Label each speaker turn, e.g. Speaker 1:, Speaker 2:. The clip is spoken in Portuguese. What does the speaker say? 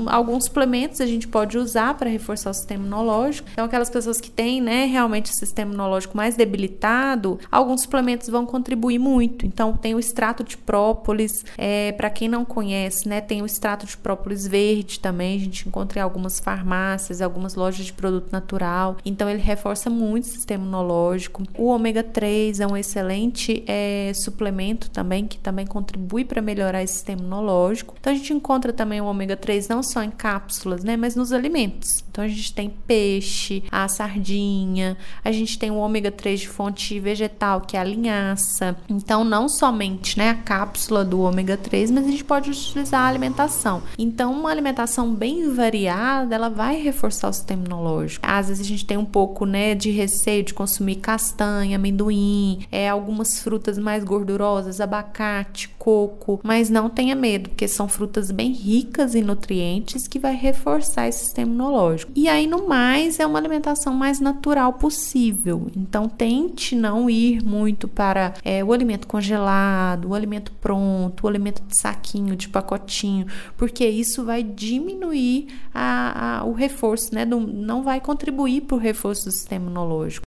Speaker 1: alguns suplementos a gente pode usar para reforçar o sistema imunológico. Então, aquelas pessoas que têm, né, realmente o sistema imunológico mais debilitado, alguns suplementos vão contribuir muito. Então, tem o extrato de própolis, para quem não conhece, né, tem o extrato de própolis verde também, a gente encontra em algumas farmácias, algumas lojas de produto natural. Então, ele reforça muito o sistema imunológico. O ômega 3 é um excelente suplemento também, que também contribui para melhorar esse sistema imunológico. Então, a gente encontra também o ômega 3 não só em cápsulas, né, mas nos alimentos. Então, a gente tem peixe, a sardinha, a gente tem o ômega 3 de fonte vegetal, que é a linhaça. Então, não somente, né, a cápsula do ômega 3, mas a gente pode utilizar a alimentação. Então, uma alimentação bem variada, ela vai reforçar o sistema imunológico. Às vezes, a gente tem um pouco, né, de receio de consumir castanha, amendoim, algumas frutas mais gordurosas, abacate, coco, mas não tenha medo, porque são frutas bem ricas em nutrientes que vai reforçar esse sistema imunológico. E aí, no mais, é uma alimentação mais natural possível. Então, tente não ir muito para o alimento congelado, o alimento pronto, o alimento de saquinho, de pacotinho, porque isso vai diminuir o reforço, né? Não vai contribuir para o reforço do sistema imunológico.